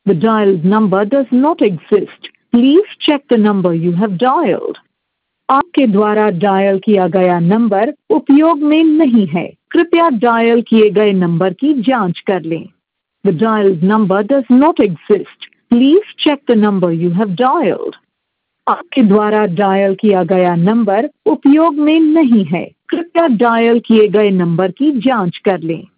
The dialed number does not exist. Please check the number you have dialed. आपके द्वारा dial किया गया number उपयोग में नहीं है। कृपया डायल किए गए नंबर की जांच कर लें। The dialed number does not exist. Please check the number you have dialed. आपके द्वारा डायल किया गया नंबर उपयोग में नहीं है। कृपया डायल किए गए नंबर की जांच कर लें।